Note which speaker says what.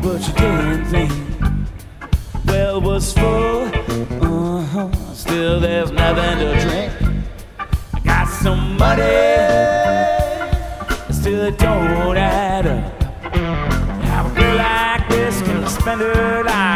Speaker 1: but you didn't think. Well was full, still there's nothing to drink. I got some money, still it don't add up. How a girl like this can spend her life